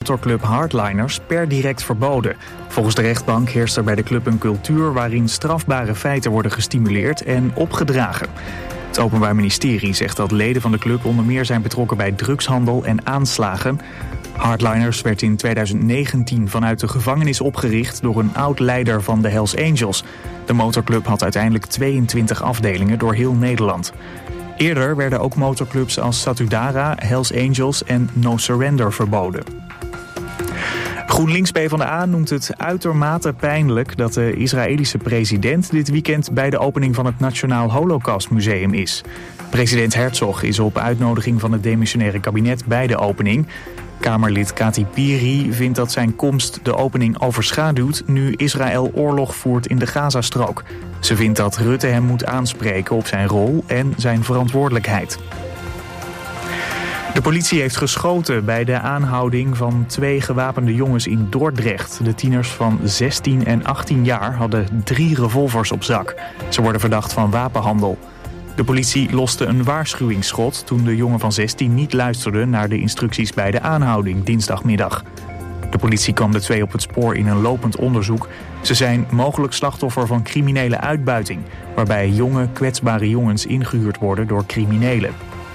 motorclub Hardliners per direct verboden. Volgens de rechtbank heerst er bij de club een cultuur waarin strafbare feiten worden gestimuleerd en opgedragen. Het Openbaar Ministerie zegt dat leden van de club onder meer zijn betrokken bij drugshandel en aanslagen. Hardliners werd in 2019 vanuit de gevangenis opgericht door een oud-leider van de Hells Angels. De motorclub had uiteindelijk 22 afdelingen door heel Nederland. Eerder werden ook motorclubs als Satudara, Hells Angels en No Surrender verboden. GroenLinks PvdA noemt het uitermate pijnlijk dat de Israëlische president dit weekend bij de opening van het Nationaal Holocaustmuseum is. President Herzog is op uitnodiging van het demissionaire kabinet bij de opening. Kamerlid Kati Piri vindt dat zijn komst de opening overschaduwt nu Israël oorlog voert in de Gazastrook. Ze vindt dat Rutte hem moet aanspreken op zijn rol en zijn verantwoordelijkheid. De politie heeft geschoten bij de aanhouding van 2 gewapende jongens in Dordrecht. De tieners van 16 en 18 jaar hadden 3 revolvers op zak. Ze worden verdacht van wapenhandel. De politie loste een waarschuwingsschot toen de jongen van 16 niet luisterde naar de instructies bij de aanhouding dinsdagmiddag. De politie kwam de 2 op het spoor in een lopend onderzoek. Ze zijn mogelijk slachtoffer van criminele uitbuiting, waarbij jonge, kwetsbare jongens ingehuurd worden door criminelen.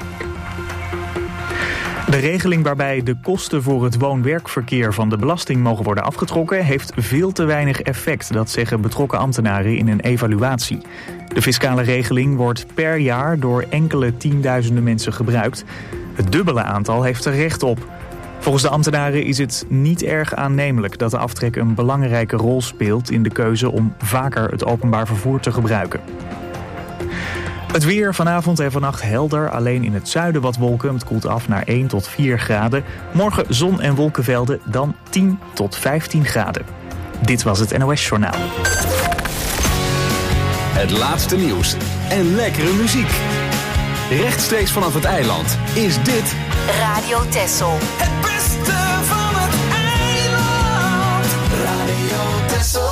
De regeling waarbij de kosten voor het woon-werkverkeer van de belasting mogen worden afgetrokken heeft veel te weinig effect, dat zeggen betrokken ambtenaren in een evaluatie. De fiscale regeling wordt per jaar door enkele tienduizenden mensen gebruikt. Het dubbele aantal heeft er recht op. Volgens de ambtenaren is het niet erg aannemelijk dat de aftrek een belangrijke rol speelt in de keuze om vaker het openbaar vervoer te gebruiken. Het weer vanavond en vannacht helder, alleen in het zuiden wat wolken. Het koelt af naar 1 tot 4 graden. Morgen zon en wolkenvelden, dan 10 tot 15 graden. Dit was het NOS Journaal. Het laatste nieuws en lekkere muziek. Rechtstreeks vanaf het eiland is dit Radio Texel. Het beste van het eiland. Radio Texel.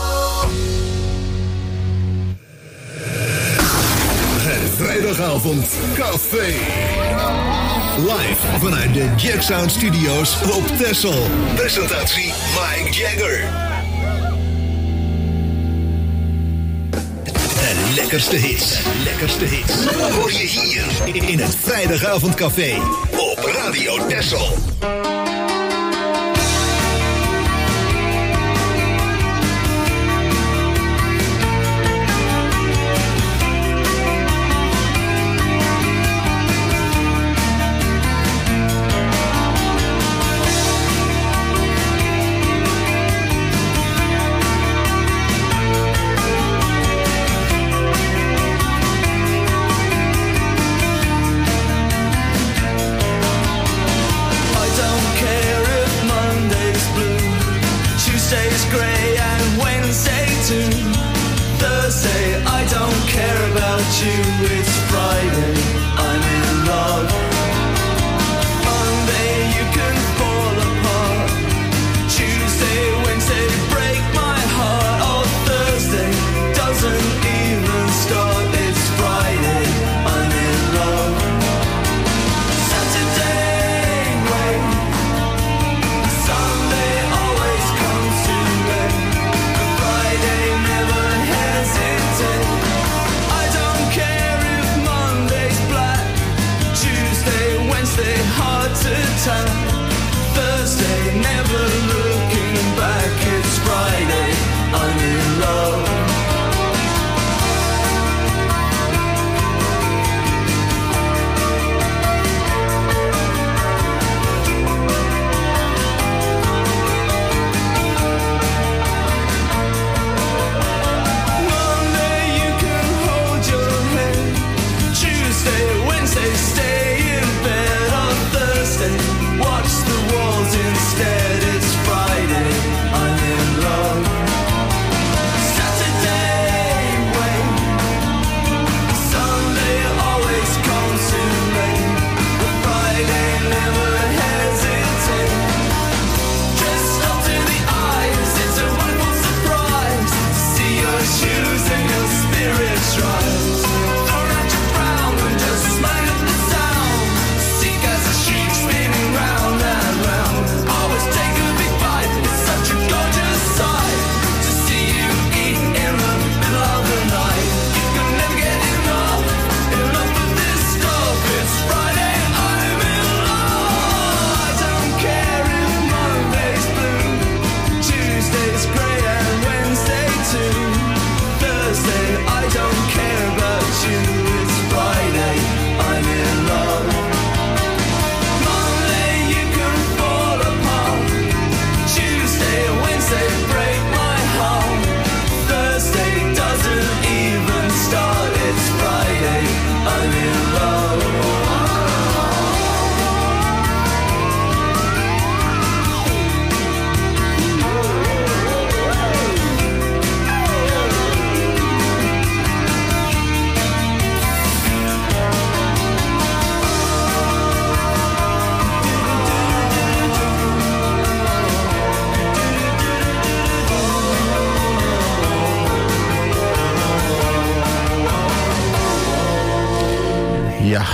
Vrijdagavond Café. Live vanuit de Jack Sound Studios op Texel. Presentatie Mike Jagger. De lekkerste hits. Hoor je hier in het Vrijdagavond Café op Radio Texel. I don't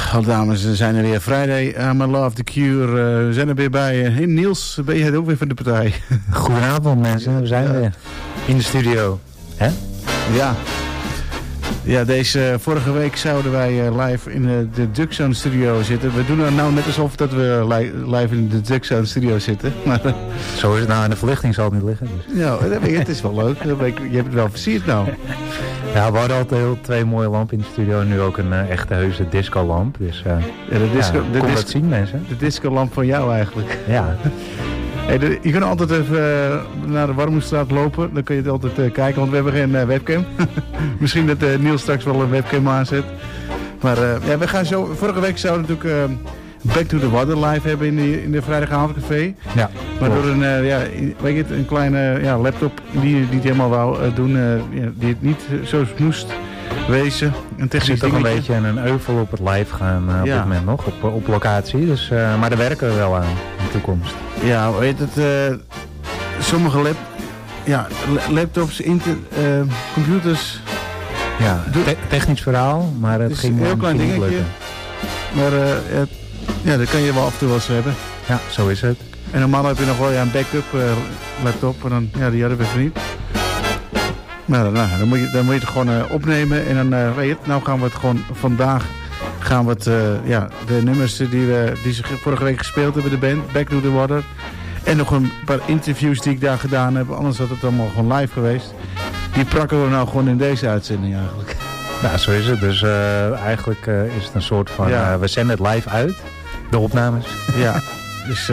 Oh, dames, we zijn er weer. Friday, I'm in Love, The Cure. We zijn er weer bij. Hey, Niels, ben je ook weer van de partij? Goedenavond mensen, we zijn weer in de studio. Hè? Ja. Ja, deze vorige week zouden wij live in de Duckzone studio zitten. We doen het nou net alsof dat we live in de Duckzone studio zitten. Maar, zo is het nou, en de verlichting zal het niet liggen. Dus. Ja, het is wel leuk. Je hebt het wel versierd nou. Ja, we hadden altijd 2 mooie lampen in de studio en nu ook een echte heuse discolamp. Dus kom dat zien mensen. De discolamp van jou eigenlijk. Ja. Hey, je kunt altijd even naar de Warmoestraat lopen. Dan kun je het altijd kijken, want we hebben geen webcam. Misschien dat Niels straks wel een webcam aanzet. Maar we gaan zo... Vorige week zouden we natuurlijk Back to the Water live hebben in de vrijdagavondcafé. Ja. Maar door een kleine laptop die niet helemaal wou doen. Die het niet zo moest wezen. Er zit toch een beetje een euvel op het live gaan op dit moment nog. Op locatie. Dus, maar daar werken we wel aan in de toekomst. Ja, weet het, sommige laptops, computers... Ja, technisch verhaal, maar het ging een heel klein dingetje. Lukken. Maar dat kan je wel af en toe wel eens hebben. Ja, zo is het. En normaal heb je nog wel een backup laptop, en dan, die hadden we even niet. Nou, dan moet je het gewoon opnemen en dan weet je het, nou gaan we het gewoon vandaag... gaan we het, de nummers die ze vorige week gespeeld hebben, de band, Back to the Water. En nog een paar interviews die ik daar gedaan heb, anders had het allemaal gewoon live geweest. Die prakken we nou gewoon in deze uitzending eigenlijk. Ja, zo is het. Dus eigenlijk is het een soort van, we zenden het live uit, de opnames. Ja, dus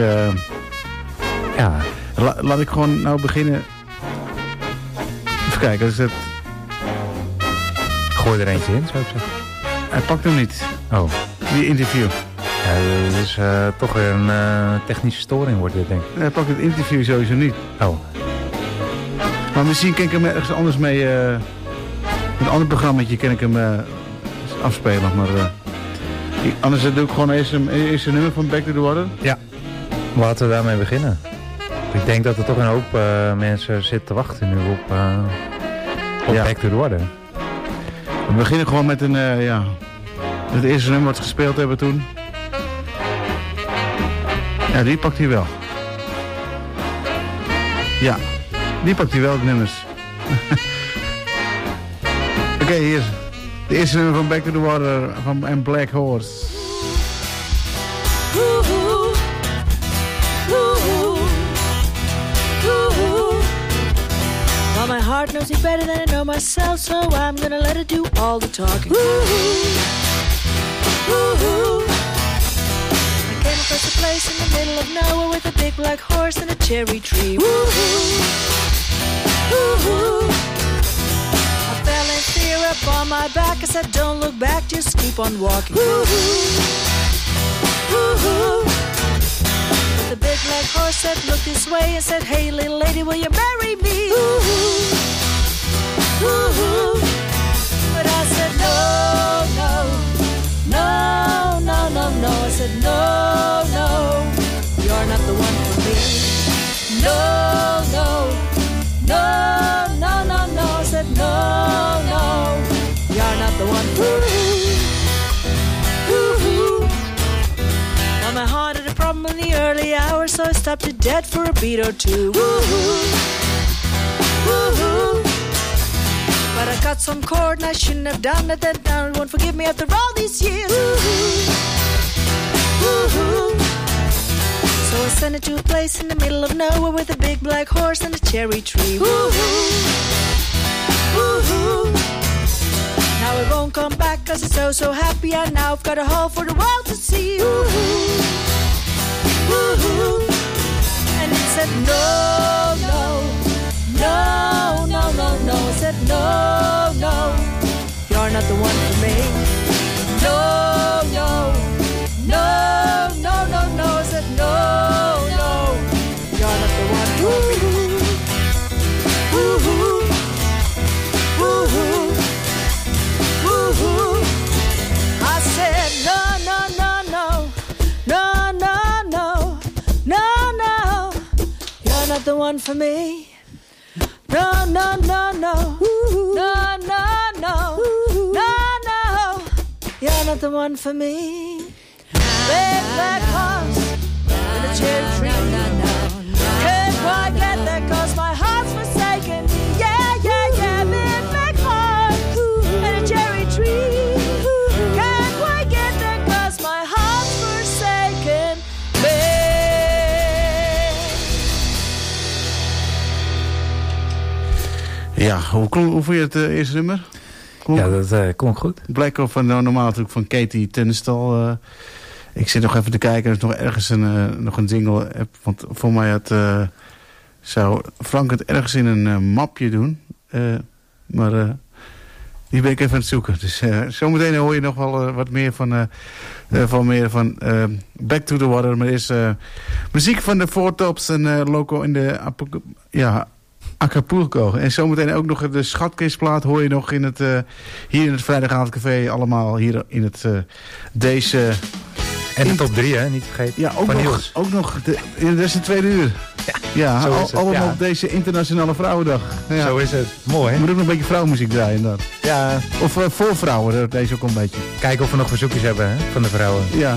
laat ik gewoon nou beginnen. Even kijken, dus het... Gooi er eentje in, zou ik zeggen. Hij pakt hem niet. Oh. Die interview. Ja, het is toch weer een technische storing wordt dit, denk ik. Hij pakt het interview sowieso niet. Oh. Maar misschien kan ik hem ergens anders mee... met een ander programmaatje kan ik hem afspelen. Maar anders doe ik gewoon eerst een nummer van Back to the Water. Ja. Laten we daarmee beginnen. Ik denk dat er toch een hoop mensen zitten te wachten nu op Back to the Water. We beginnen gewoon met het eerste nummer wat we gespeeld hebben toen. Ja, die pakt hij wel. Ja, die pakt hij wel, de nummers. Oké, hier is de eerste nummer van Back to the Water van Black Horse. Well, my heart knows me better than I know myself, so I'm gonna let it do all the talking. I came across a place in the middle of nowhere with a big black horse and a cherry tree. I fell in fear up on my back. I said, don't look back, just keep on walking. But the big black horse said, look this way, and said, hey, little lady, will you marry me? But I said, no. I said, no, you're not the one for me. No. I said, no, you're not the one for me. Well, my heart had a problem in the early hours, so I stopped it dead for a beat or two. But I cut some cord and I shouldn't have done it. That now it won't forgive me after all these years. So I sent it to a place in the middle of nowhere with a big black horse and a cherry tree. Now it won't come back cause it's so happy. And now I've got a hole for the world to see. And it said no. I said no, you're not the one for me. No. I said no, you're not the one for me. I said no, you're not the one for me. No, you're not the one for me. Big black horse and a cherry tree. Can't quite get there 'cause my heart's forsaken. Yeah, yeah, yeah. Big black horse and a cherry tree. Can't quite get there 'cause my heart's forsaken me. Ja, hoe vond je het eerste nummer? Ja, dat klonk goed. Black of normaal natuurlijk van Katie Tunstall. Ik zit nog even te kijken. Er is nog ergens nog een jingle. Want voor mij zou Frank het ergens in een mapje doen. Maar die ben ik even aan het zoeken. Dus zometeen hoor je nog wel wat meer van Back to the Water. Maar is muziek van de Four Tops en loco in de Acapulco. En zometeen ook nog de schatkistplaat hoor je nog in hier in het Vrijdagavondcafé. Allemaal hier in het deze... En de top 3, hè? Niet vergeten. Ja, ook nog dat is de tweede uur. Ja, allemaal op deze Internationale Vrouwendag. Ja. Zo is het. Mooi, hè? Je moet ook nog een beetje vrouwenmuziek draaien, inderdaad. Ja. Of voor vrouwen, deze ook een beetje. Kijken of we nog verzoekjes hebben, hè? Van de vrouwen. Ja.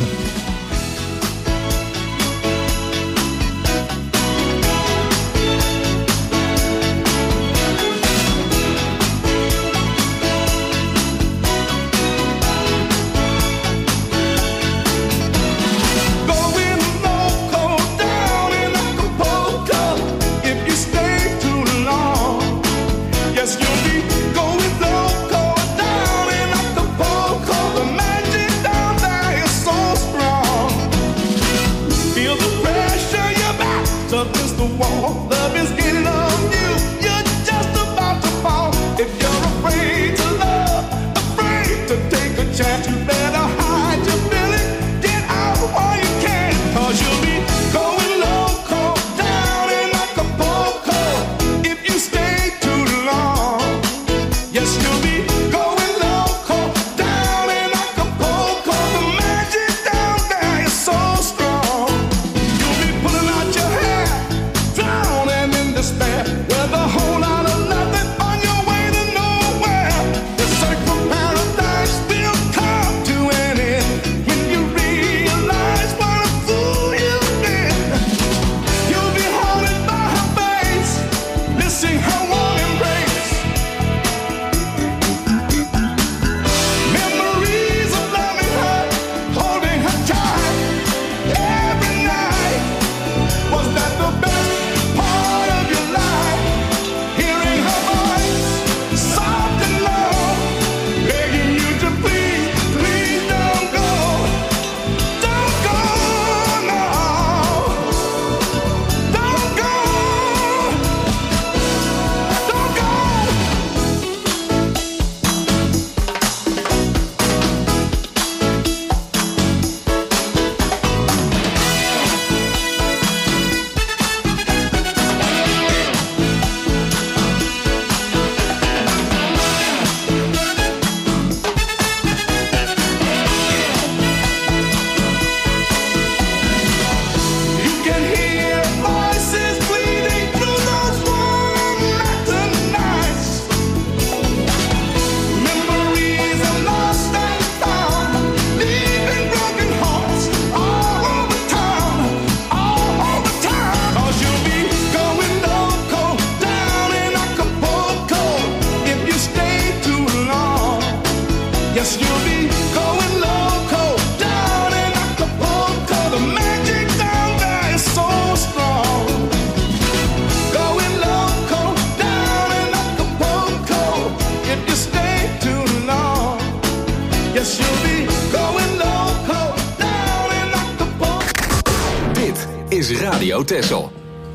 is Radio Texel.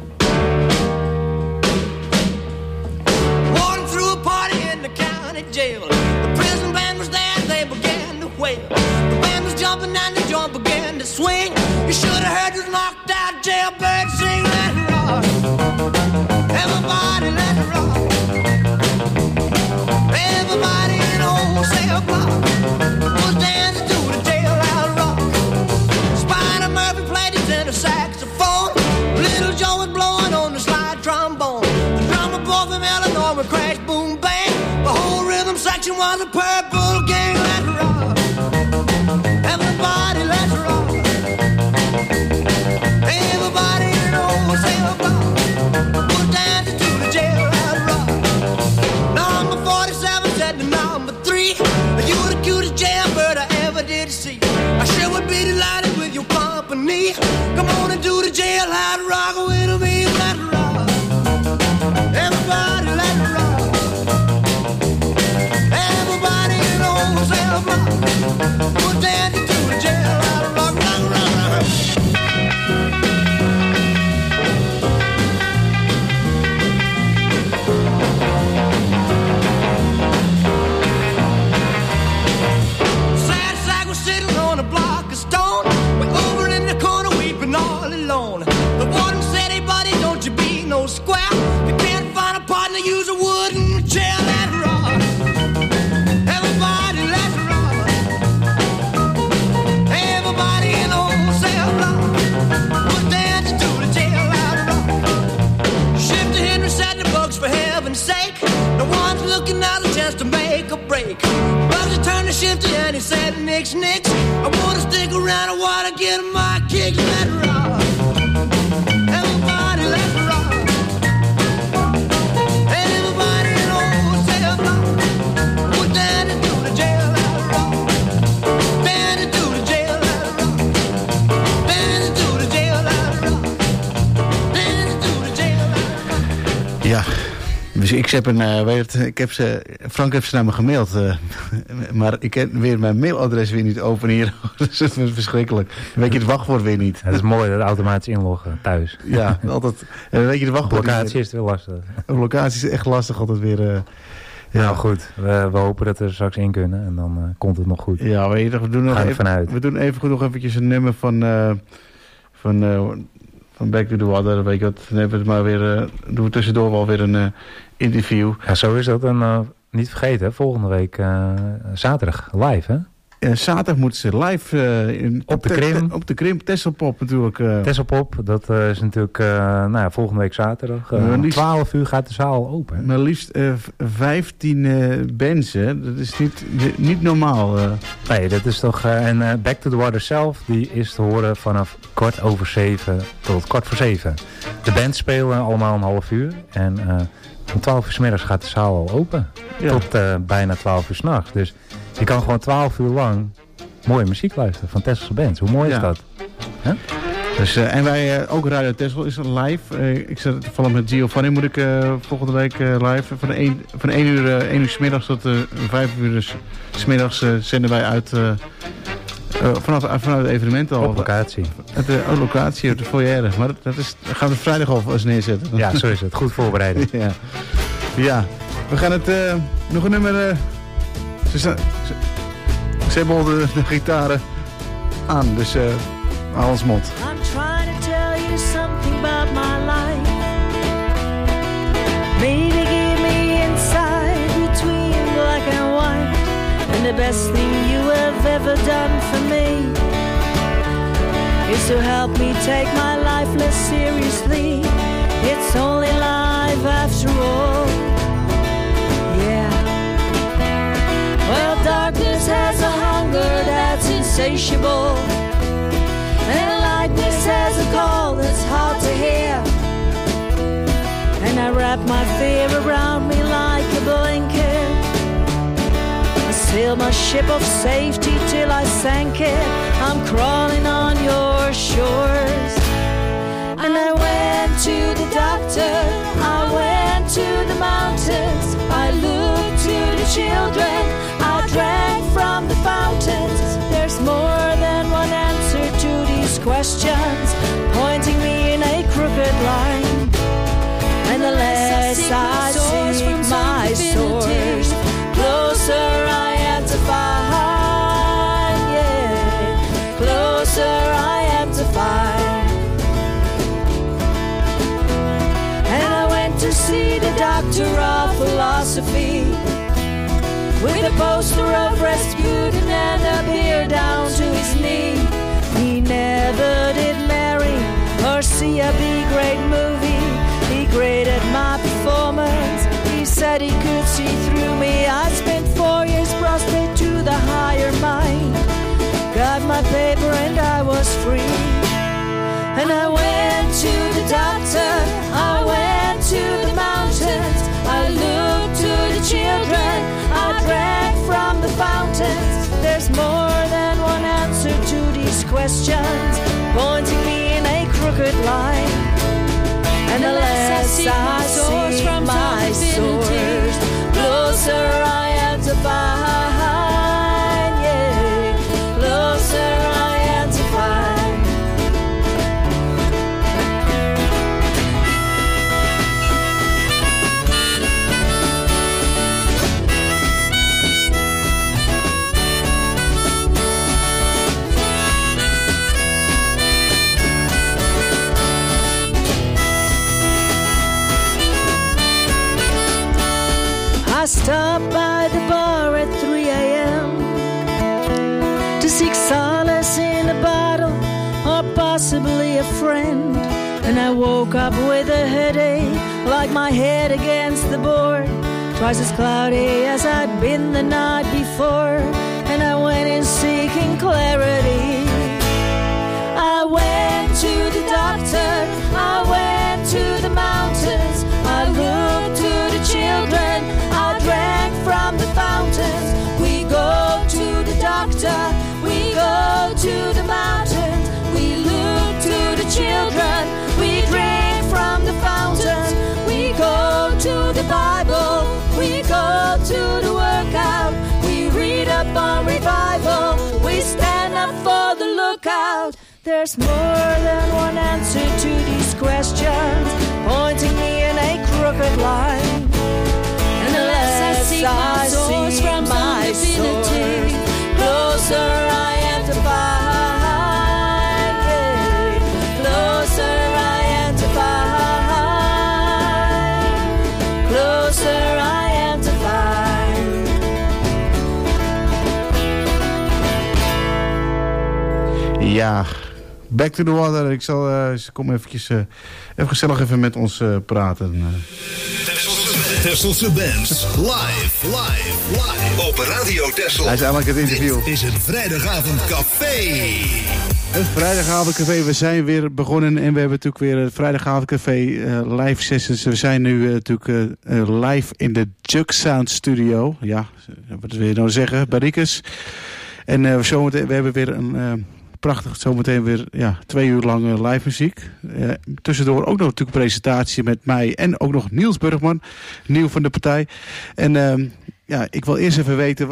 Walking through a party in the county jail. The prison band was there and they began to wail. The band was jumping and the joint began to swing. You should have heard this knocked out jailbird sing. Let it rock. Everybody let it rock. Everybody in the wholesale block was dancing to the jailhouse rock. Spider Murphy played his tenor saxophone. Little Joe was blowing on the slide trombone. The drummer boy from Illinois would crash, boom, bang. The whole rhythm section was a purple gang. Let it rock. so square. You can't find a partner, use a wooden chair. Let's rock. Everybody, let's rock. Everybody in the whole cell block was dancing to the jail out rock. Shifty Henry said the books for heaven's sake. No one's looking out a chance to make a break. Bugsy turned to Shifty and he said, Nix, Nix, I wanna stick around, I wanna get my kicks. Let's rock. Everybody, let's rock. Everybody in the whole cell block was dancing to the jail out rock. Dancing to the jail out rock. Dancing to the jail out rock. Dancing to the jail out rock. Ja, dus ik heb Frank heeft ze naar me gemaild. Maar ik ken weer mijn mailadres weer niet open hier. Dus dat is verschrikkelijk. Dan weet je het wachtwoord weer niet. Het is mooi dat automatisch inloggen thuis. Ja, altijd. En dan weet je de wachtwoord Locatie is het wel lastig. Op locatie is echt lastig altijd weer. Ja. Nou goed, we hopen dat we er straks in kunnen. En dan komt het nog goed. Ja, weet je, we doen even goed nog eventjes een nummer van Back to the Water. Weet je wat, dan hebben we het maar weer, doen we tussendoor wel weer een interview. Ja, zo is dat. En niet vergeten, volgende week zaterdag live, hè? Zaterdag moeten ze live op de Krim. Op de Krim, Tesselpop natuurlijk. Tesselpop, dat is natuurlijk volgende week zaterdag. 12 uur gaat de zaal open. Maar liefst 15 bands, hè? Dat is niet normaal. Nee, dat is toch... en Back to the Water zelf, die is te horen vanaf 6:15 tot 6:15. De bands spelen allemaal een half uur. En om 12 uur 's middags gaat de zaal al open. Ja. Tot bijna 12 uur 's nachts. Dus je kan gewoon 12 uur lang mooie muziek luisteren van Tesselse bands. Hoe mooi is dat? Huh? Dus, en wij, ook Radio Tessel is live. Ik zit toevallig met Giovanni, moet ik volgende week live. Van 1 uur 's middags tot 5 uur 's middags zenden wij uit... vanuit het evenement al. Op locatie. Op locatie, op de foyer. Maar dat gaan we vrijdag al eens neerzetten. Ja, zo is het. Goed voorbereiden. Ja. We gaan het nog een nummer... Ze hebben al de gitaren aan, dus hou ons mond. I'm trying to tell you something about my life. Maybe give me insight between black and white. And the best thing you have ever done for me is to help me take my life less seriously. It's only life after all. Yeah. Well, darkness has a hunger that's insatiable, and lightness has a call that's hard to hear. And I wrap my fear around me like a blanket. I sail my ship of safety till I sank it. I'm crawling on your shores. And I went to the doctor, I went to the mountains, I looked to the children, I drank from the fountains. There's more than one answer to these questions, pointing me in a crooked line. And the less I seek my source, closer I am to find, yeah, closer I am to find. And I went to see the doctor of philosophy, with a poster of Rasputin and a beard down to his knee. He never did marry or see a B-grade movie. He graded my performance. He said he could see through me. I spent 4 years prostrate to the higher mind. Got my paper and I was free. And I went to the doctor, I went to the mountains, I looked to the children, I drank from the fountains. There's more than one answer to these questions, pointing me in a crooked line. And the less I seek my source, closer I am to find, yeah, closer I am to find. stop by the bar at 3 a.m. to seek solace in a bottle or possibly a friend. And I woke up with a headache, like my head against the board, twice as cloudy as I'd been the night before. And I went in seeking clarity. I went to the doctor, I went to the mountains, I looked to the children, I drank from the fountains. We go to the doctor, we go to the mountains, we look to the children, we drink from the fountains. We go to the Bible, we go to the workout, we read up on revival, we stand up for the lookout. There's more than one answer to these questions, pointing me in a crooked line. And the less I seek my source from my divinity, closer I am to find it. Closer I am to find. Closer I am to find. Ja, Back to the Water. Ik zal kom eventjes even gezellig met ons praten. Tesselse Bands. Live. Op Radio Texel. Hij is eigenlijk het interview. Dit is het Vrijdagavondcafé. Het Vrijdagavondcafé. We zijn weer begonnen en we hebben natuurlijk weer het Vrijdagavondcafé live sessions. We zijn nu natuurlijk live in de Jug Sound Studio. Ja, wat wil je nou zeggen? Barikus. En zometeen, we hebben weer een... prachtig, zometeen weer 2 uur lang live muziek. Tussendoor ook nog natuurlijk presentatie met mij en ook nog Niels Burgman, nieuw van de partij. En ik wil eerst even weten,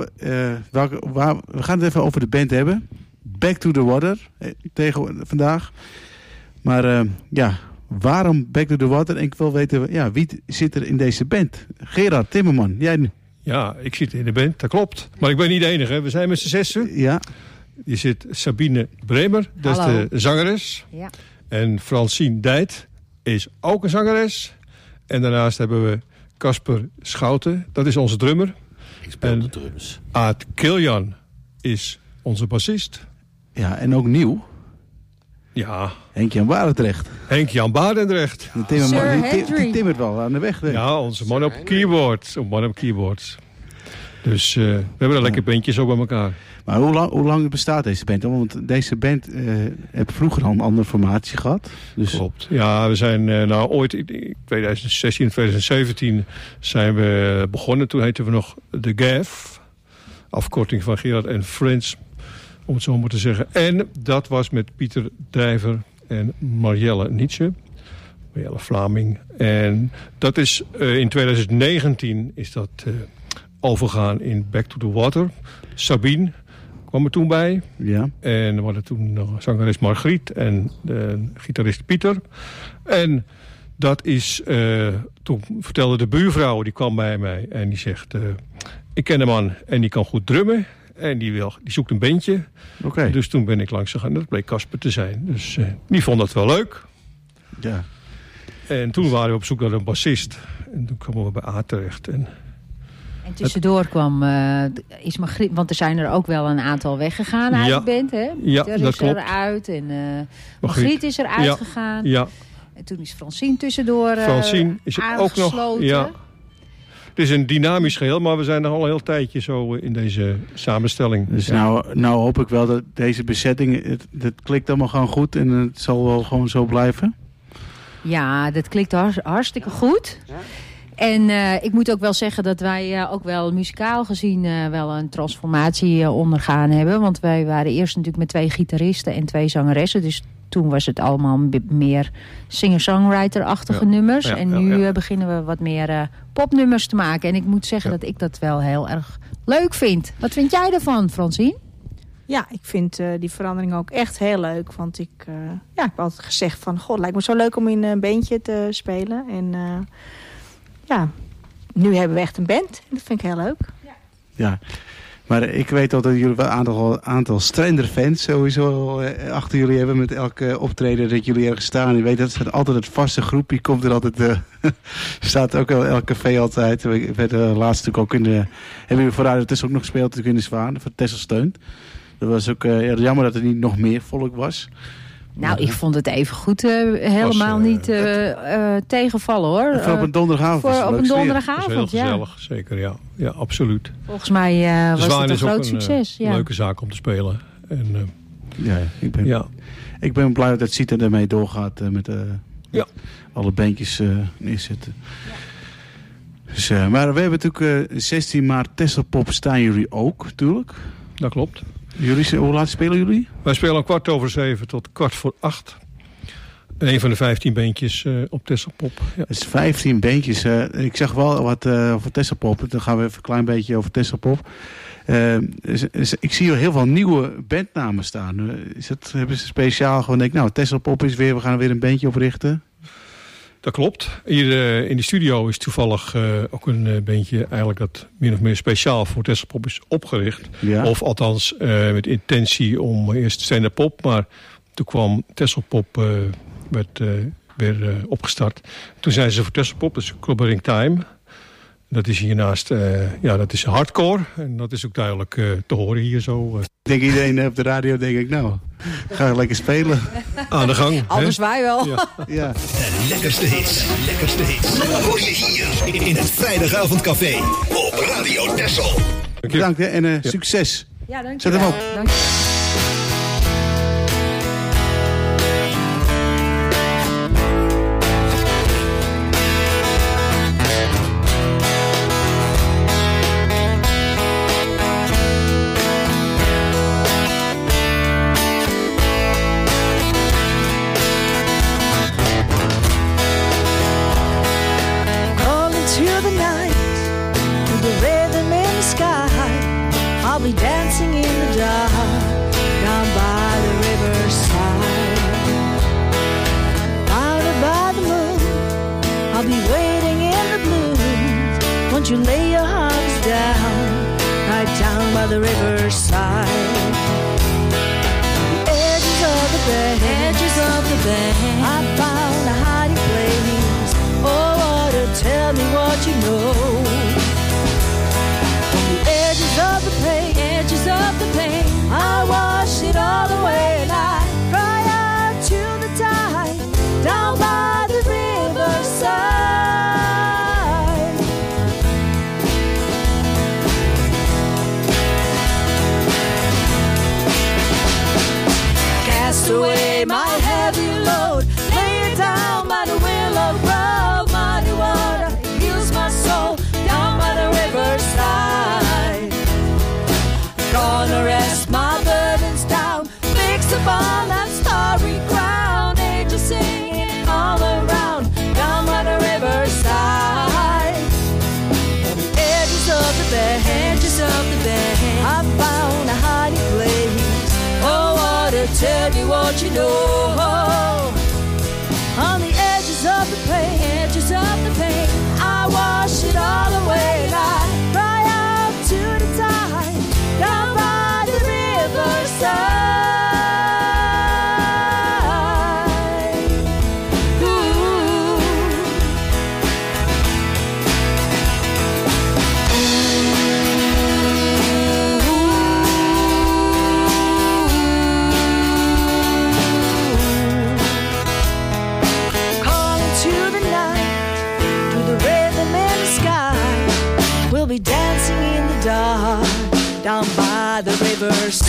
we gaan het even over de band hebben. Back to the Water, vandaag. Maar waarom Back to the Water? En ik wil weten, wie zit er in deze band? Gerard Timmerman, jij nu? Ja, ik zit in de band, dat klopt. Maar ik ben niet de enige, we zijn met z'n 6. Ja. Hier zit Sabine Bremer, dat is de zangeres. Ja. En Francine Dijt is ook een zangeres. En daarnaast hebben we Casper Schouten, dat is onze drummer. Ik speel de drums. Aad Kiljan is onze bassist. Ja, en ook nieuw. Ja. Henk-Jan Barendrecht. Henk-Jan Barendrecht. Die timmert wel aan de weg. Ja, onze man op keyboards. Dus we hebben een lekker bandje zo bij elkaar. Maar hoe lang bestaat deze band? Want deze band heeft vroeger al een andere formatie gehad. Dus... Klopt. Ja, we zijn ooit in 2016, 2017 zijn we begonnen. Toen heten we nog The Gav. Afkorting van Gerard en Friends, om het zo maar te zeggen. En dat was met Pieter Drijver en Marielle Nietzsche. Marielle Vlaming. En dat is in 2019 is dat overgaan in Back to the Water. Sabine kwam er toen bij. Ja. En we hadden toen nog zangeres Margriet en de gitarist Pieter. En dat is, toen vertelde de buurvrouw, die kwam bij mij en die zegt... ik ken een man en die kan goed drummen. En die zoekt een bandje. Okay. Dus toen ben ik langs gegaan. Dat bleek Casper te zijn. Dus die vond dat wel leuk. Ja. En toen waren we op zoek naar een bassist. En toen kwamen we bij Aad terecht. En tussendoor kwam is Margriet, want er zijn er ook wel een aantal weggegaan uit de band, hè? Ja, er dat is klopt. eruit en Margriet is eruit gegaan. Ja. En toen is Francine tussendoor Francine is er ook nog. Ja. Het is een dynamisch geheel, maar we zijn nog al een heel tijdje zo in deze samenstelling. Dus nou hoop ik wel dat deze bezetting, het klikt allemaal gewoon goed en het zal wel gewoon zo blijven. Ja, dat klikt hartstikke goed. En ik moet ook wel zeggen dat wij ook wel muzikaal gezien wel een transformatie ondergaan hebben. Want wij waren eerst natuurlijk met 2 gitaristen en 2 zangeressen. Dus toen was het allemaal meer singer-songwriter-achtige nummers. Ja, en nu beginnen we wat meer popnummers te maken. En ik moet zeggen dat ik dat wel heel erg leuk vind. Wat vind jij ervan, Francine? Ja, ik vind die verandering ook echt heel leuk. Want ik heb altijd gezegd van... God, lijkt me zo leuk om in een bandje te spelen. En nu hebben we echt een band. En dat vind ik heel leuk. Ja. Maar ik weet ook dat jullie wel een aantal Strender-fans sowieso achter jullie hebben met elke optreden dat jullie ergens staan. Je weet, dat is altijd het vaste groep. Die komt er altijd, staat ook al elk café altijd. Ik weet laatst natuurlijk ook hebben jullie voor Radio Texel ook nog gespeeld natuurlijk in de Zwaan, voor Texel Steunt. Dat was ook jammer dat er niet nog meer volk was. Nou, ik vond het even goed helemaal niet tegenvallen, hoor. Voor op een donderdagavond. Op een donderdagavond, heel gezellig, zeker, ja. Ja, absoluut. Volgens mij was het een groot succes. Een leuke zaak om te spelen. En, ik ben blij dat Sita ermee doorgaat met alle bandjes neerzetten. Ja. Dus, maar we hebben natuurlijk 16 maart Tesselpop staan jullie ook, natuurlijk. Dat klopt. Hoe laat spelen jullie? Wij spelen om 7:15 tot 7:15. Een van de 15 bandjes op Tesselpop. Ja. Het is 15 bandjes. Ik zag wel wat over Tesselpop. Dan gaan we even een klein beetje over Tesselpop. Ik zie heel veel nieuwe bandnamen staan. Hebben ze speciaal gewoon denk Tesselpop is weer, we gaan er weer een bandje oprichten? Dat klopt. Hier in de studio is toevallig ook een bandje eigenlijk dat min of meer speciaal voor Tesselpop is opgericht. Ja. Of althans met intentie om eerst stand-up pop, maar toen kwam Tesselpop werd weer opgestart. Toen zijn ze voor Tesselpop, dat is Clobbering Time. Dat is hiernaast, dat is hardcore. En dat is ook duidelijk te horen hier zo. Ik denk iedereen op de radio, denk ik, ga lekker spelen. Aan de gang. Anders wij wel. Ja. De lekkerste hits. Hoor je hier in het Vrijdagavondcafé op Radio Texel. Bedankt en succes. Ja, dank je. Zet hem op. Dank je. I'll be dancing in the dark down by the riverside. Bounded by the moon, I'll be waiting in the blue. Won't you lay your arms down, right down by the riverside? The edges of the bed, I found a hiding place. Oh, water, tell me what you know. Edges of the pain, I wash it all away and I cry out to the tide down by the riverside. Cast away my heavy load, lay it down by the willow grove. Muddy water heals my soul down by the riverside. Gonna rest my burdens down, fix upon that starry ground. Angels singing all around, down by the riverside. On the edges of the bed, I found a hiding place. Oh, water, tell me what you know. On the edges of the pain, I wash it all away and I cry out to the tide down by the riverside. Calling to the night, to the rhythm in the sky. We'll be dancing in the dark down by the riverside.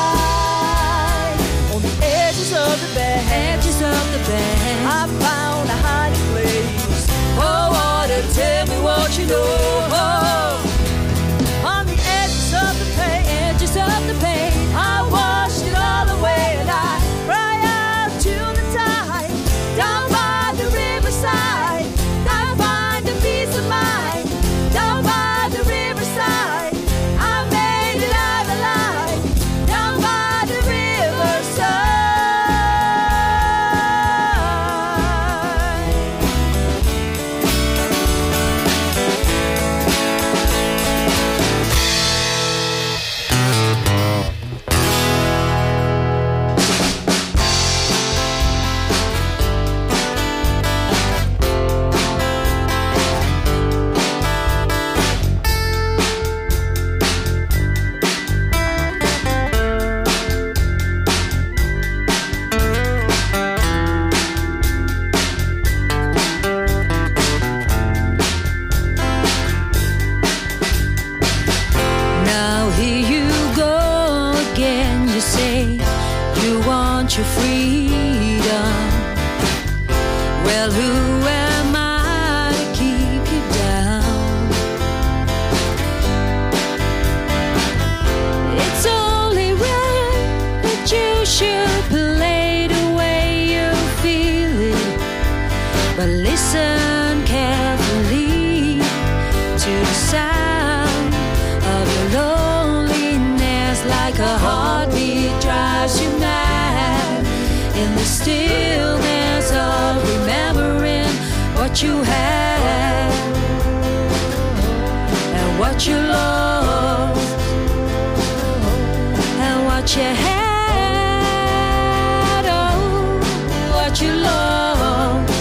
On the edges of the bed, I found a hiding place. Oh, water, tell me what you know. On the edges of the pain, I washed it all away and I cry out to the tide down by the riverside. I find a peace of mind down by the riverside. what you had and what you lost and what you had, oh, what you lost.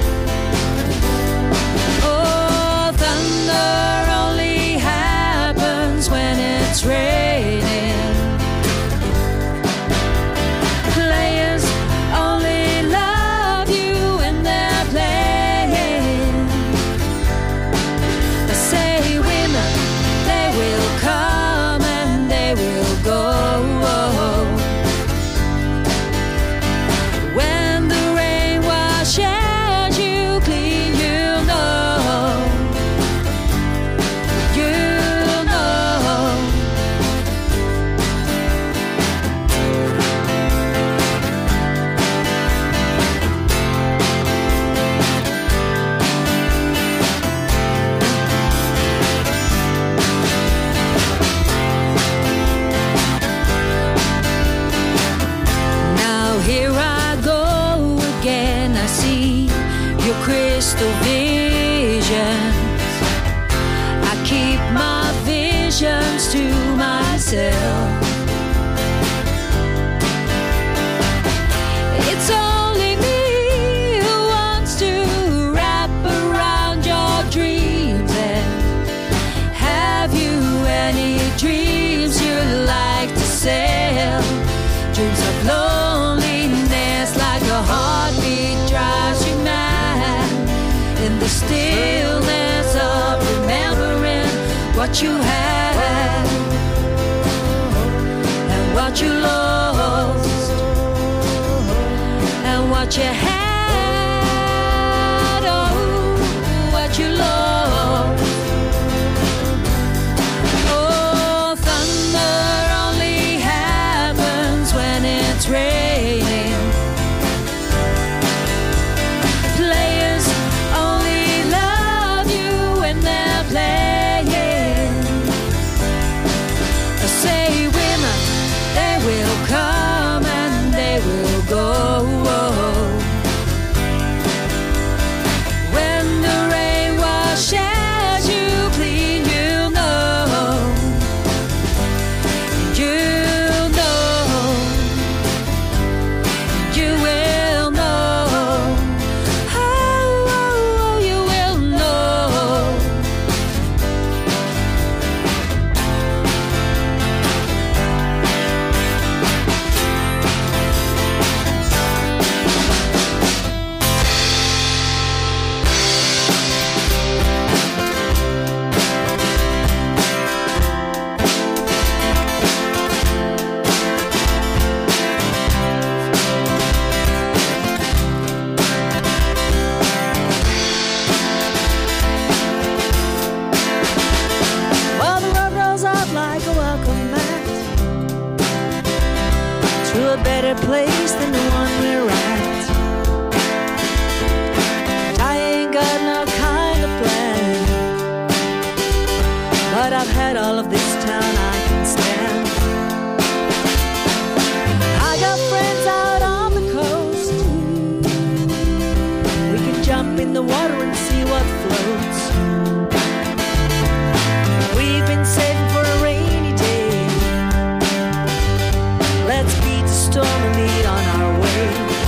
Oh, thunder only happens when it's raining. Players only love you when they're playing. I say women, they will come and they will go. When the rain washes you clean, you'll know. You'll know. Now here I go again. I see your crystal visions. I keep my visions to myself. It's only me who wants to wrap around your dreams. And have you any dreams you'd like to sell? Dreams of loneliness, like a heartbeat drives you mad. In the stillness of remembering what you had and what you lost and what you had, oh, what you lost. Oh, thunder only happens when it's raining. Players only love you when they're playing. I say women, they will come and they will go. When the rain washes you clean, you'll know. You'll know. You will know. Oh, oh, oh, you will know. Well, the road rolls up like a welcome mat to a better place than the one we're at. I ain't got no kind of plan, but I've had all of this town I can stand. I got friends out on the coast. We can jump in the water and see what floats. We've been saving for a rainy day. Let's beat the storm and lead on our way.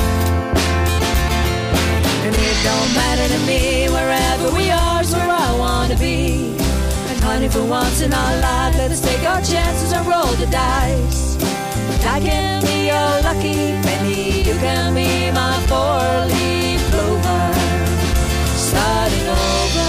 And it don't matter to me, wherever we are's where I wanna be. And honey, for once in our life, let's take our chances and roll the dice. I can be your lucky penny, you can be my four-leaf clover. Starting over.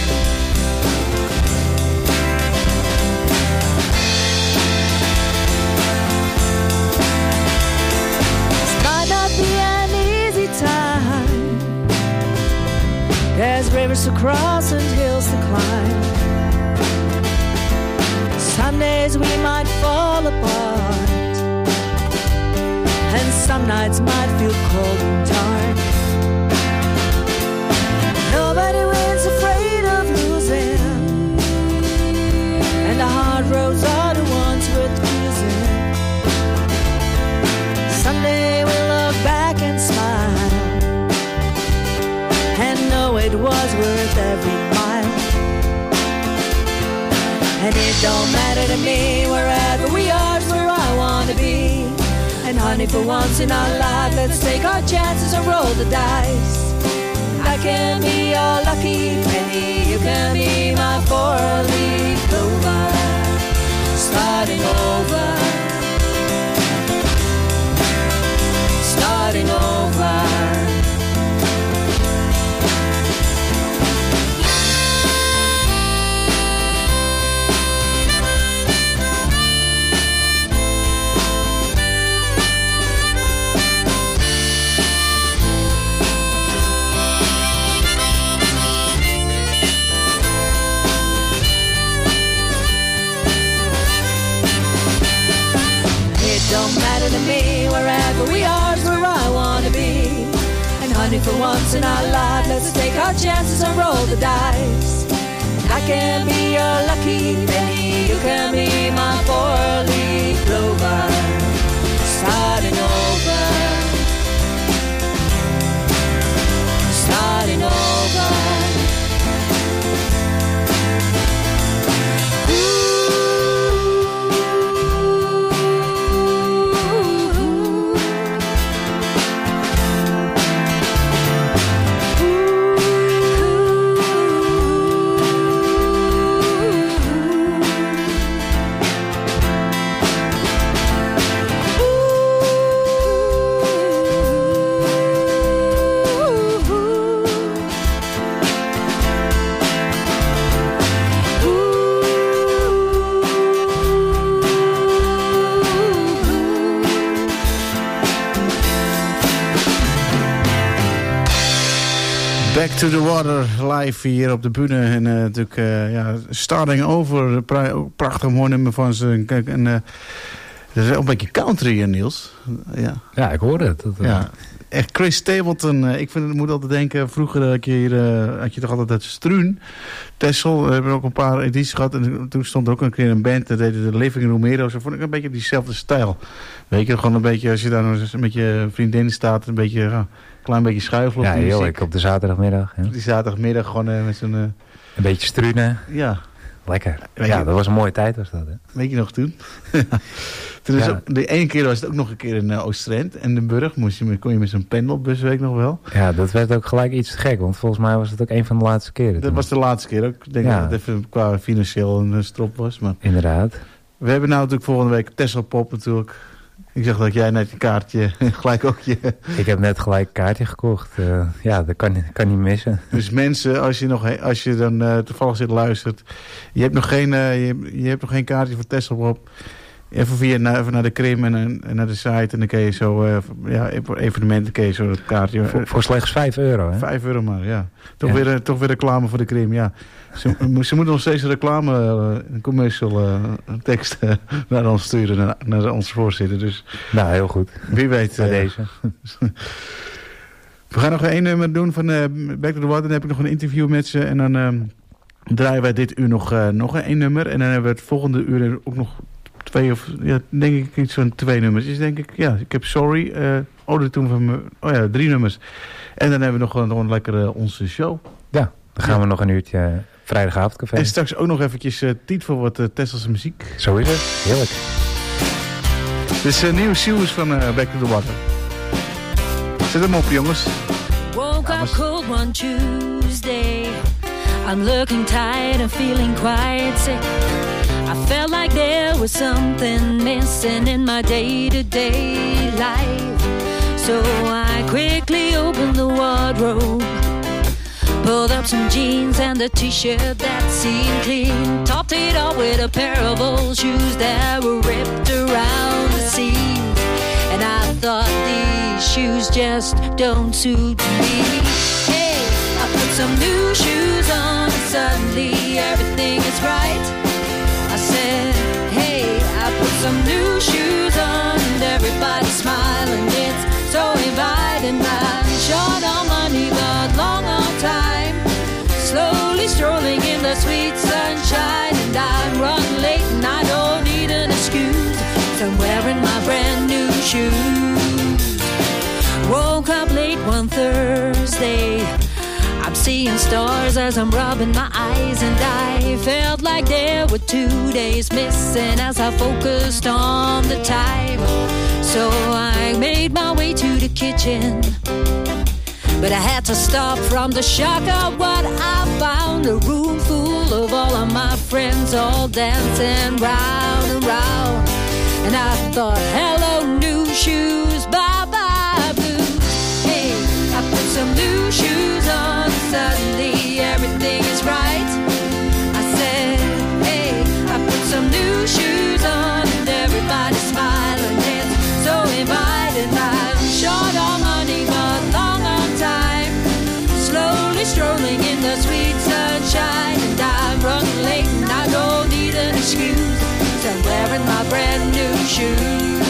Might not be an easy time. There's rivers to cross and hills to climb. Some days we might fall apart, and some nights might feel cold and dark. Nobody wins afraid of losing, and the hard roads are the ones worth choosing. Someday we'll look back and smile and know it And it don't matter to me, wherever we are is where I wanna be. And honey, for once in our life, let's take our chances and roll the dice. I can be your lucky penny, you can be my four-leaf clover. Starting over, starting over. Don't matter to me, wherever we are is where I wanna be. And honey, for once in our life, let's take our chances and roll the dice. I can be your lucky penny, you can be my four-leaf clover. Starting over, starting over. Back to the Water, live hier op de bühne. En natuurlijk, ja, Starting Over, prachtig mooi nummer van ze. En dat is ook een beetje country, Niels. Ja, ik hoorde het. Ja. Echt Chris Stapleton. Ik moet altijd denken, vroeger had je toch altijd dat Struun. Texel, we hebben ook een paar edities gehad. En toen stond er ook een keer een band, dat deden de Living Room Heroes. Dat vond ik een beetje diezelfde stijl. Weet je, gewoon een beetje, als je daar met je vriendin staat, een beetje, een klein beetje schuifelen. Ja, heerlijk, op de zaterdagmiddag. Ja. Die zaterdagmiddag gewoon met zo'n... een beetje struinen. Ja. Lekker. Ja, dat was een mooie tijd was dat, hè? Weet je nog toen? Toen is ook, de ene keer was het ook nog een keer in Oost-Drent en de Burg. Kon je met zo'n pendelbus, weet ik nog wel. Ja, dat werd ook gelijk iets te gek. Want volgens mij was het ook een van de laatste keren. Dat was de laatste keer ook. Ik denk dat het even qua financieel een strop was. Maar inderdaad. We hebben nou natuurlijk volgende week Tesla Pop natuurlijk. Ik zag dat jij net je kaartje gelijk ook je... Ik heb net gelijk een kaartje gekocht. Ja, dat kan niet missen. Dus mensen, als je dan toevallig zit luistert... Je hebt nog geen kaartje voor Tesla Pop... Even naar de Krim en naar de site. En dan kun je zo, voor evenementen kun je zo dat kaartje... Voor slechts €5, hè? €5 maar, ja. Toch weer reclame voor de Krim, ja. Ze moeten nog steeds een reclame, een commercial tekst naar ons sturen, naar onze voorzitter. Dus, nou, heel goed. Wie weet. Deze. We gaan nog één nummer doen van Back to the Water. Dan heb ik nog een interview met ze. En dan draaien wij dit uur nog één nummer. En dan hebben we het volgende uur ook nog... denk ik iets van 2 nummers. Dus denk ik, ik heb Sorry. Toen van 3 nummers. En dan hebben we nog gewoon lekker onze show. Ja, dan gaan we nog een uurtje vrijdagavondcafé. En straks ook nog eventjes tijd voor wat Tesselse muziek. Zo is het, heerlijk. Dit is nieuwe shoes van Back to the Water. Zet hem op, jongens. Woke up cold one Tuesday. I'm looking tired and feeling quite sick. I felt like there was something missing in my day-to-day life. So I quickly opened the wardrobe, pulled up some jeans and a t-shirt that seemed clean, topped it up with a pair of old shoes that were ripped around the seams. And I thought these shoes just don't suit me. Hey, I put some new shoes on and suddenly everything is right. I said, hey, I put some new shoes on and everybody's smiling. It's so inviting. I'm short on money but long on time. Slowly strolling in the sweet sunshine. And I'm running late and I don't need an excuse. So I'm wearing my brand new shoes. Woke up late one Thursday. I'm seeing stars as I'm rubbing my eyes, and I felt like there were 2 days missing as I focused on the time. So I made my way to the kitchen, but I had to stop from the shock of what I found. A room full of all of my friends all dancing round and round. And I thought, hello, new shoes, bye-bye blues. Hey, I put some new shoes on, suddenly everything is right. I said, hey, I put some new shoes on, and everybody's smiling. It's so inviting. I'm short on money, but long on time. Slowly strolling in the sweet sunshine, and I'm running late, and I don't need an excuse. I'm wearing my brand new shoes.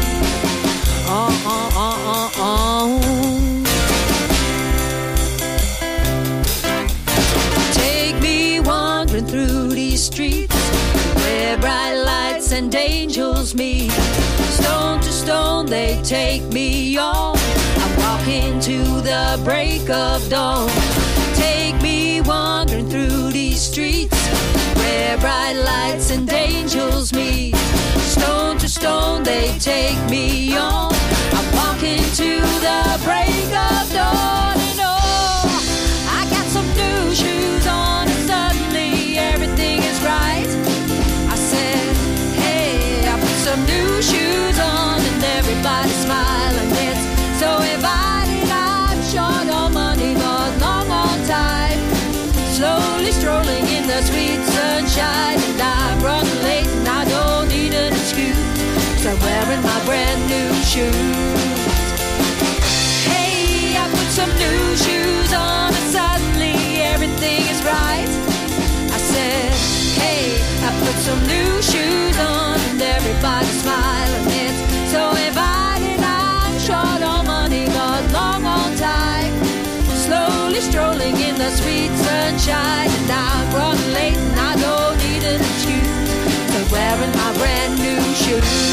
Take me wandering through these streets where bright lights and angels meet. Stone to stone they take me on. I'm walking to the break of dawn. Take me wandering through these streets where bright lights and angels meet. Stone to stone they take me on. I'm walking to the break of dawn. And oh, I got some new shoes on, and suddenly everything is right. I said, hey, I put some new shoes on, and everybody's smiling. It's so inviting. I'm short on money, but long on time. Slowly strolling in the sweet sunshine, and I'm running late, and I don't need an excuse. So I'm wearing my brand new shoes. Hey, I put some new shoes on, and suddenly everything is right. I said, hey, I put some new shoes on, and everybody's smiling. It's so inviting. I'm short on money, but long on time. Slowly strolling in the sweet sunshine, and I'm running late, and I don't need an excuse. So wearing my brand new shoes.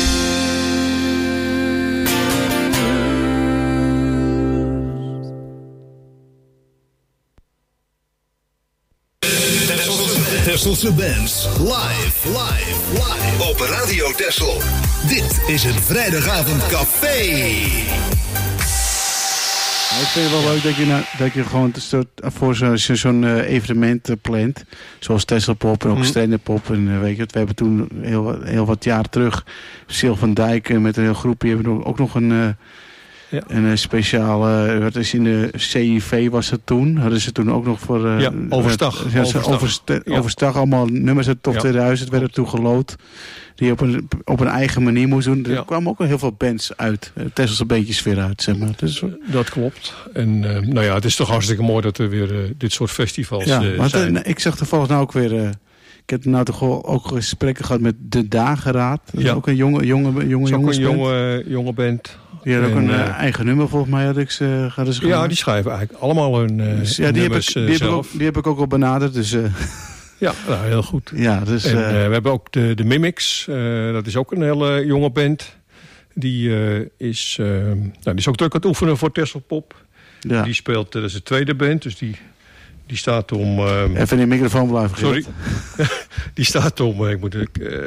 Tesselse Bands. Live op Radio Texel. Dit is het vrijdagavondcafé. Ik vind het wel leuk dat je gewoon voor zo'n evenement plant. Zoals Tesselpop en ook Strenderpop. En weet je het, we hebben toen heel wat jaar terug Sil van Dijk met een heel groepje hebben ook nog een speciale, wat is in de CIV was het toen. Hadden ze toen ook nog voor... Overstag. Overstag, allemaal nummers uit top 2000 werden toen gelood. Die op een eigen manier moest doen. Er kwamen ook heel veel bands uit. Tesselse beetjes weer uit, zeg maar. Dat klopt. En het is toch hartstikke mooi dat er weer dit soort festivals zijn. Ik zag toevallig nou ook weer... ik heb nou toch ook gesprekken gehad met De Dageraad. Ook een jonge jonge band. Die had ook een eigen nummer volgens mij. Hadden ze ja, die schrijven eigenlijk allemaal hun nummers zelf. Die heb ik ook al benaderd. Dus... Ja, nou, heel goed. Ja, dus, we hebben ook de Mimics. Dat is ook een hele jonge band. Die is ook druk aan het oefenen voor Tesselpop. Ja. Die speelt, dat is de tweede band. Dus die staat om... even in de microfoon blijven. Sorry. Die staat om, ik moet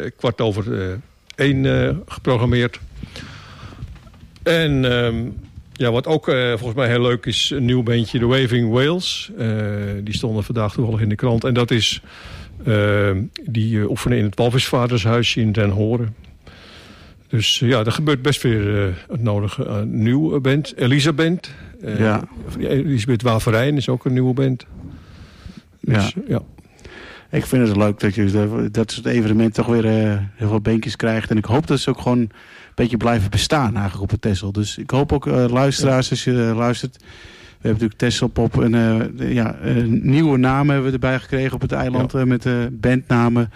1:15 geprogrammeerd. En... wat ook volgens mij heel leuk is, een nieuw bandje, The Waving Whales. Die stonden vandaag toevallig in de krant. En dat is, die oefenen in het Walvisvadershuisje in Den Horen. Dus er gebeurt best weer het nodige nieuwe band. Elisa Band. Elisabeth Waverijn is ook een nieuwe band. Dus, Ik vind het leuk dat je dat soort evenement toch weer heel veel beentjes krijgt. En ik hoop dat ze ook gewoon een beetje blijven bestaan eigenlijk op het Texel. Dus ik hoop ook luisteraars, als je luistert. We hebben natuurlijk Tesselpop en nieuwe namen hebben we erbij gekregen op het eiland met bandnamen.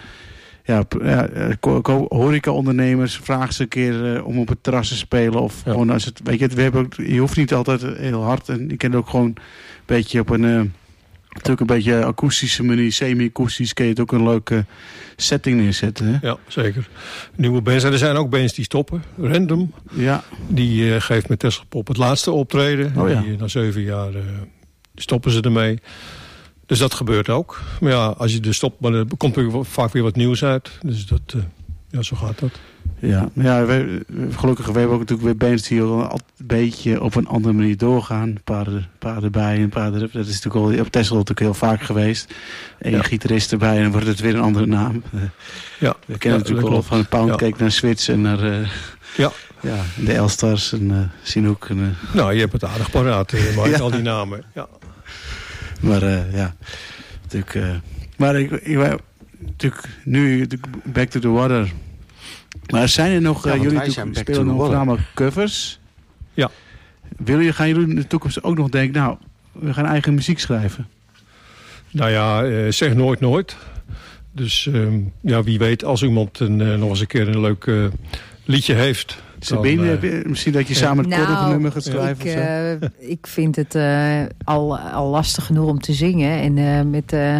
Horeca-ondernemers vragen ze een keer om op het terras te spelen. Of gewoon als het, weet je, we hebben ook, je hoeft niet altijd heel hard. En je kan ook gewoon een beetje op een... natuurlijk een beetje akoestische manier, semi-akoestisch, kun je het ook een leuke setting neerzetten. Hè? Ja, zeker. Nieuwe bands. En er zijn ook bands die stoppen. Random. Ja. Die geeft met Tesselpop het laatste optreden. Na 7 jaar stoppen ze ermee. Dus dat gebeurt ook. Maar ja, als je dus stopt, maar er komt er vaak weer wat nieuws uit. Dus dat, zo gaat dat. Ja, gelukkig we hebben ook natuurlijk weer bands die altijd een beetje op een andere manier doorgaan. Een paar erbij en een paar erop. Dat is natuurlijk al op Texel natuurlijk heel vaak geweest. Eén gitarist erbij en dan wordt het weer een andere naam. We kennen natuurlijk al van Poundcake naar Switch en naar de Elstars en Sinoek. En, Nou, je hebt het aardig paraat, Mike, al die namen. Ja. Maar natuurlijk... maar ik natuurlijk nu Back to the Water... Maar zijn er nog, jullie spelen nog voornamelijk covers. Ja. Gaan jullie in de toekomst ook nog denken, nou, we gaan eigen muziek schrijven? Nou ja, zeg nooit. Dus wie weet, als iemand nog eens een keer een leuk liedje heeft... Sabine, misschien dat je samen het koor nog een nummer gaat schrijven? Ik vind het al lastig genoeg om te zingen. En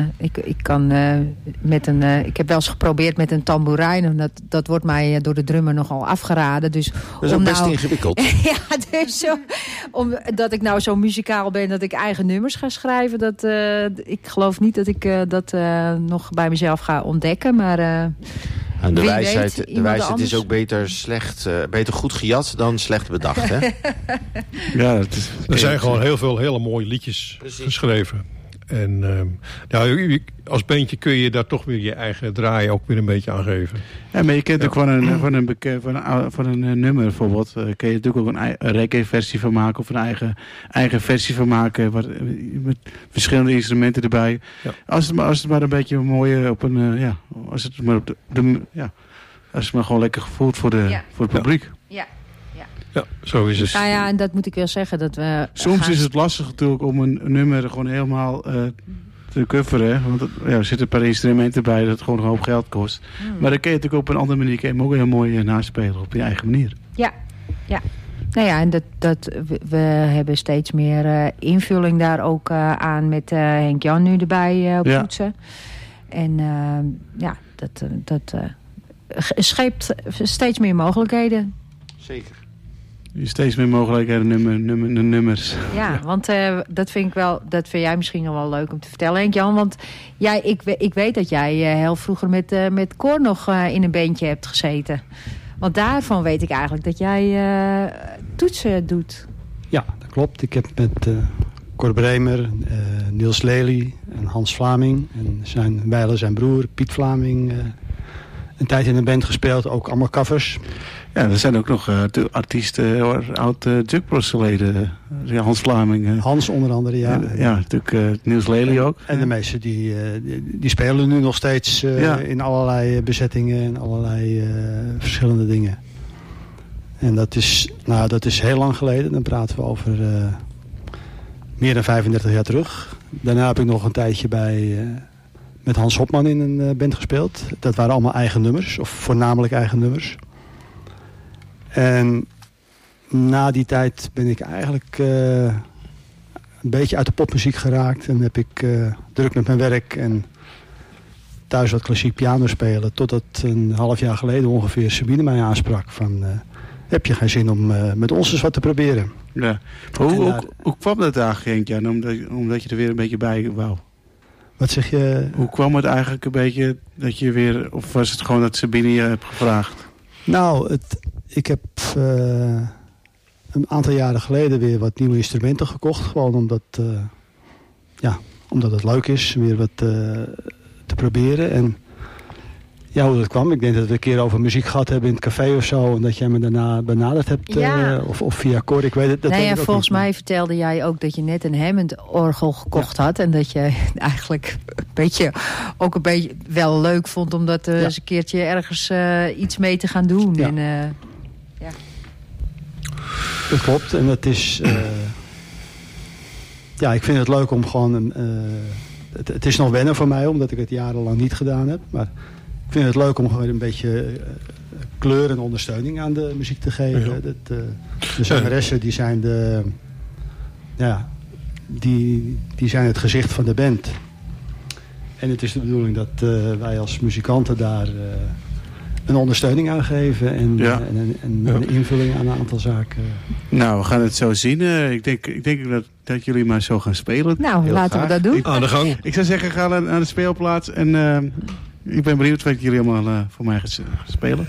ik heb wel eens geprobeerd met een tamboerijn. En dat wordt mij door de drummer nogal afgeraden. Dus dat is ook best ingewikkeld. Ja, dus omdat ik nou zo muzikaal ben dat ik eigen nummers ga schrijven. Ik geloof niet dat ik dat nog bij mezelf ga ontdekken. Maar... En de wijsheid is ook beter goed gejat dan slecht bedacht, hè? Er zijn gewoon heel veel hele mooie liedjes geschreven. En als bandje kun je daar toch weer je eigen draai ook weer een beetje aan geven. Ja, maar je kent ook van een nummer bijvoorbeeld. Kun je natuurlijk ook een reggae-versie van maken. Of een eigen versie van maken. Met verschillende instrumenten erbij. Ja. Als het maar een beetje mooi op een... als het maar als het maar gewoon lekker gevoeld voor het publiek. Ja, zo is het. Nou ja, en dat moet ik wel zeggen. Dat we soms is het lastig natuurlijk om een nummer gewoon helemaal te coveren. Want er zitten een paar instrumenten bij dat het gewoon een hoop geld kost. Maar dan kun je natuurlijk op een andere manier kun je hem ook heel mooi naspelen op je eigen manier. Ja. Nou ja, en we hebben steeds meer invulling daar ook aan met Henk-Jan nu erbij op toetsen. En dat schept steeds meer mogelijkheden. Zeker. Steeds meer mogelijkheden, nummers. Ja, want dat vind jij misschien nog wel leuk om te vertellen, Henk-Jan. Want ik weet dat jij heel vroeger met Cor nog in een bandje hebt gezeten. Want daarvan weet ik eigenlijk dat jij toetsen doet. Ja, dat klopt. Ik heb met Cor Bremer, Niels Lely en Hans Vlaming... en zijn broer Piet Vlaming... een tijd in een band gespeeld, ook allemaal covers. Ja, er zijn ook nog artiesten, oud-Jukbros-leden. Hans Vlaming. Hans onder andere, ja. Ja, natuurlijk Niels Lely ook. En de meesten die spelen nu nog steeds in allerlei bezettingen en allerlei verschillende dingen. En dat is heel lang geleden. Dan praten we over meer dan 35 jaar terug. Daarna heb ik nog een tijdje met Hans Hopman in een band gespeeld. Dat waren allemaal eigen nummers, of voornamelijk eigen nummers. En na die tijd ben ik eigenlijk een beetje uit de popmuziek geraakt. En heb ik druk met mijn werk en thuis wat klassiek piano spelen. Totdat een half jaar geleden ongeveer Sabine mij aansprak van... heb je geen zin om met ons eens wat te proberen? Ja. Hoe kwam dat eigenlijk, Henk? Omdat je er weer een beetje bij wou? Wat zeg je? Hoe kwam het eigenlijk een beetje dat je weer... Of was het gewoon dat Sabine je hebt gevraagd? Nou, ik heb een aantal jaren geleden weer wat nieuwe instrumenten gekocht. Gewoon omdat het leuk is weer wat te proberen. En ja, hoe dat kwam. Ik denk dat we een keer over muziek gehad hebben in het café of zo. En dat jij me daarna benaderd hebt. Of via Cor, ik weet het. Volgens mij vertelde jij ook dat je net een Hammond-orgel gekocht had. En dat je eigenlijk ook een beetje wel leuk vond om dat eens een keertje ergens iets mee te gaan doen. Ja. En, Dat klopt. En dat is... ik vind het leuk om gewoon... het is nog wennen voor mij, omdat ik het jarenlang niet gedaan heb. Maar ik vind het leuk om gewoon een beetje kleur en ondersteuning aan de muziek te geven. Ja. De zangeressen, die zijn die zijn het gezicht van de band. En het is de bedoeling dat wij als muzikanten daar een ondersteuning aan geven en een invulling aan een aantal zaken. Nou, we gaan het zo zien. Ik denk dat jullie maar zo gaan spelen. Nou, Heel laten graag. we dat doen. Aan de gang. Ik zou zeggen, ga naar de speelplaats. En ik ben benieuwd wat jullie allemaal voor mij gaan spelen.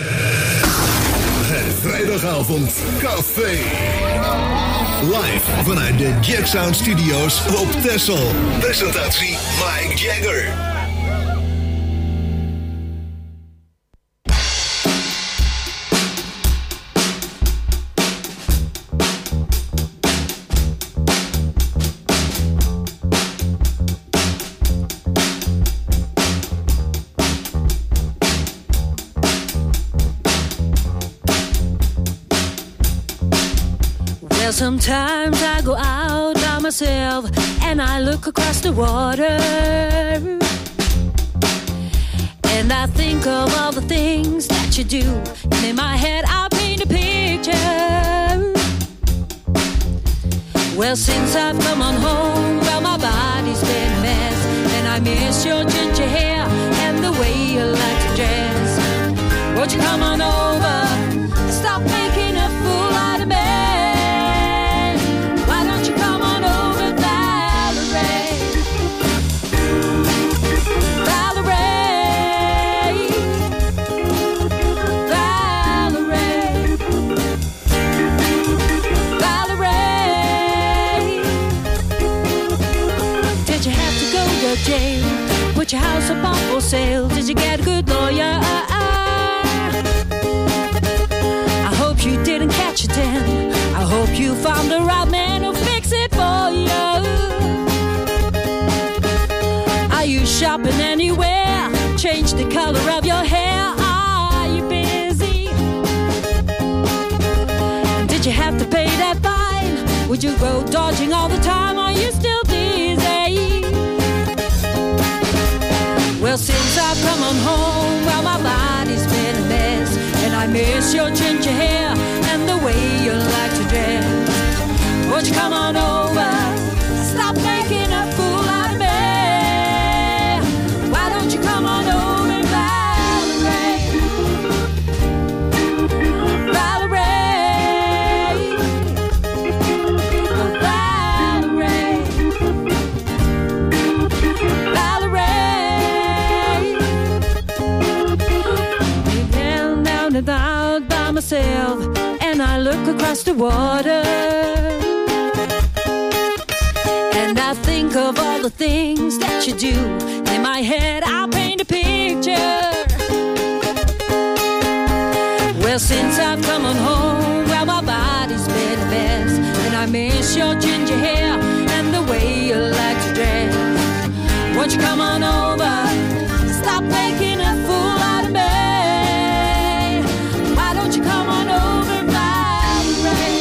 Het vrijdagavond café. Live vanuit de Jack Sound Studios op Texel. Presentatie Mike Jagger. Well, sometimes I go out by myself and I look across the water, and I think of all the things that you do, and in my head I paint a picture. Well, since I've come on home, well, my body's been a mess, and I miss your ginger hair and the way you like to dress. Won't you come on over, stop making a fool out of me? Jail, put your house up on for sale. Did you get a good lawyer? I hope you didn't catch it then. I hope you found the right man who'll fix it for you. Are you shopping anywhere? Change the color of your hair. Are you busy? Did you have to pay that fine? Would you go dodging all the time? Are you still dizzy? Well, since I've come on home, well, my body's been a mess, and I miss your ginger hair and the way you like to dress. Won't you come on over, stop making a fool out of me? Why don't you come on over and Valerie? Valerie, oh, Valerie, Valerie. Out by myself and I look across the water, and I think of all the things that you do. In my head I'll paint a picture. Well, since I've come on home, well, my body's been a mess, and I miss your ginger hair and the way you like to dress. Won't you come on over, stop making a fool out of me? You come on over, Valerie,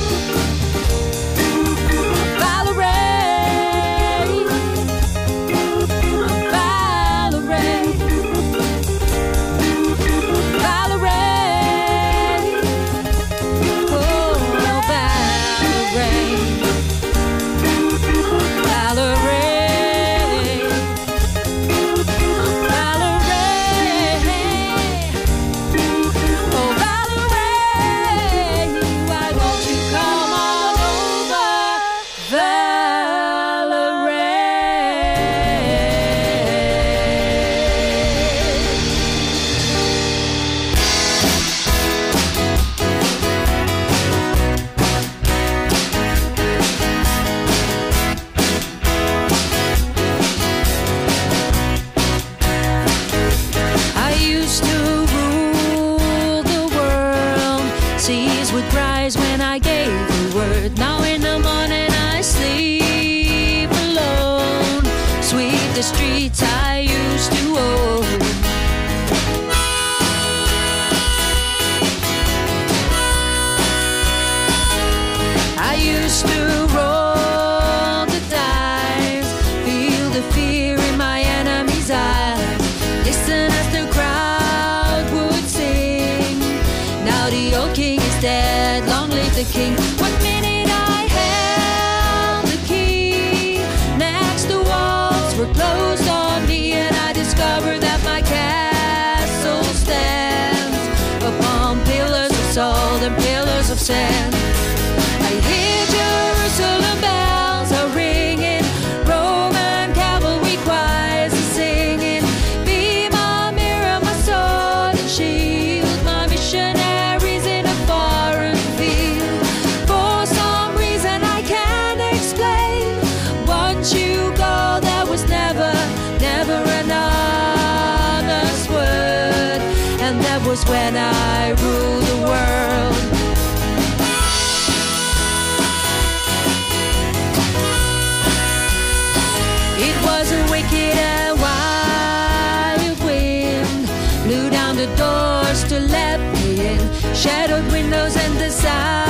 Valerie, Valerie, Valerie, oh, Valerie, Valerie, the streets I used to own. I used to roll the dice, feel the fear in my enemy's eyes, listen as the crowd would sing. Now the old king is dead, long live the king. One minute I held the key, next the walls were closed on me, and I discovered that my castle stands. was when I ruled the world. It was a wicked and wild wind, blew down the doors to let me in, shadowed windows and the sound